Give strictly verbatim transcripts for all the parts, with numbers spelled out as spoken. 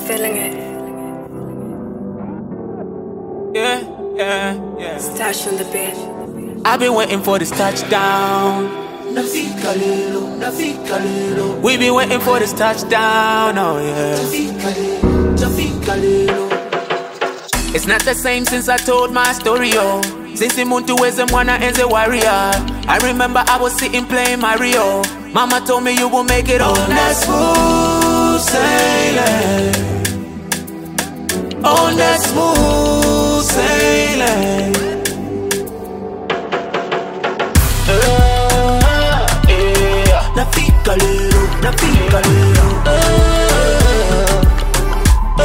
Feeling it. Yeah, yeah, yeah. Stash on the bed. I've been waiting for this touchdown. We've been waiting for this touchdown, oh yeah. It's not the same since I told my story, oh. Since the moon to wisdom, wanna as a warrior. I remember I was sitting playing Mario. Mama told me you will make it on that smooth sailing. On that smooth sailing. Uh, yeah. Nafika lero, nafika lero. Uh, uh,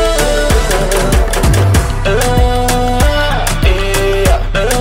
uh, yeah, uh,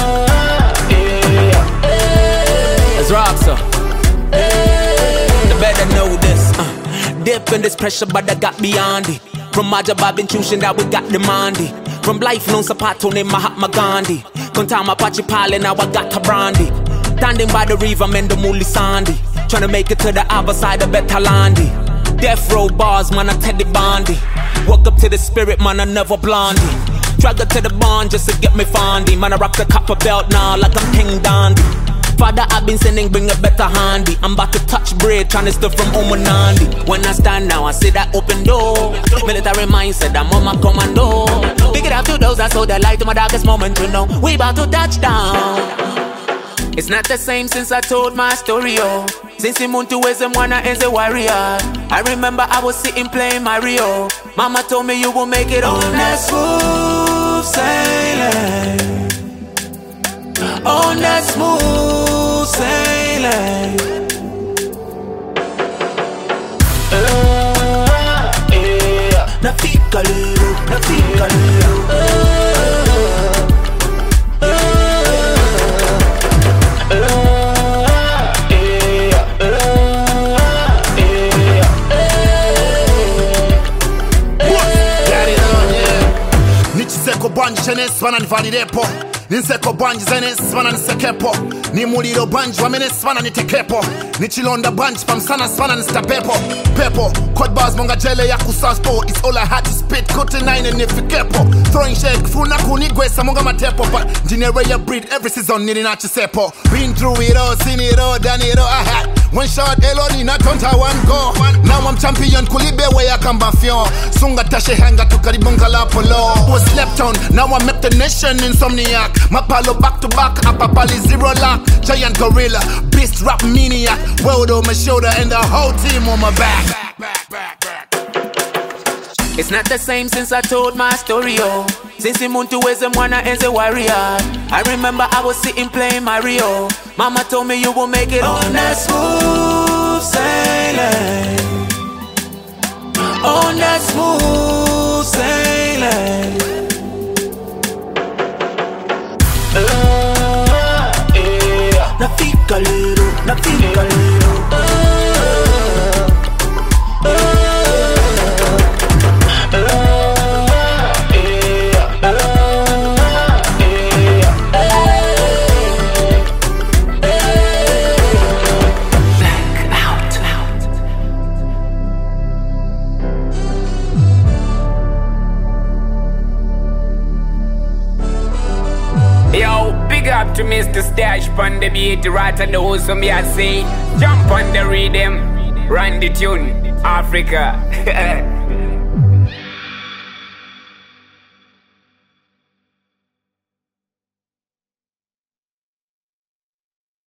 yeah. It's Roxo. You better know this. Uh, dip in this pressure, but I got beyond it. From my job, I've been choosing that we got demanded. From life, no sapato named Mahatma Gandhi. Kontama Pachi Pale, now I got a brandy. Standing by the river, Mendo Muli Sandy. Trying to make it to the other side of Betalandi. Death row bars, man, I Teddy Bondi. Woke up to the spirit, man, I never blondie. Drag her to the barn just to get me fondy. Man, I rock the copper belt now like I'm King Dandy. Father, I've been sending, bring a better handy. I'm about to touch bread, trying to steal from Omanandi. When I stand now, I see that open door. Military mindset, I'm on my commando. Pick it up to those that saw the light to my darkest moment to know we about to touch down. It's not the same since I told my story, oh. Since the moon to wisdom, wanna as a warrior. I remember I was sitting playing Mario. Mama told me you will make it on that smooth sailing. On that smooth sailing. Uh, yeah. Nafika lero, nafika lero. Uh, uh, uh, yeah, uh, yeah, Got it on, yeah. Nichiseko banji chenes wana nivalirepo. Ninseko banji zenes wana nisekepo. Ni muliro banji wamenes wana nitekepo. Nichilonda banji pamsana wana nistapepo. Pepo, quad bars monga jele ya kusaspo. It's all I had to spit, kote nine and nifikepo. Throwing shake, funa kunigwesa monga matepo. But dinero ya breed, every season nini nachisepo. Been through it all, seen it all, done it all, I had. One shot, eloni na tonta one go. Now I'm champion, kulibe waya kamba fion. Sunga tashe hanga tukaribunga la polo. Was slept on, now I met the nation insomniac. Mapalo back to back, apapali zero lock. Giant gorilla, beast rap maniac. World on my shoulder and the whole team on my back. Back, back, back, back. It's not the same since I told my story, oh. Since the moon to wisdom, wanna as a warrior. I remember I was sitting playing Mario. Mama told me you will make it on that smooth sailing. On that smooth sailing. Uh, yeah. Nafika lero, nafika lero. Uh, uh, uh, yeah, uh, yeah, uh, Black out, out. Yo, big up to Mister Stash pon the beat, right and the whole so me I say, jump on the rhythm, run the tune, Africa.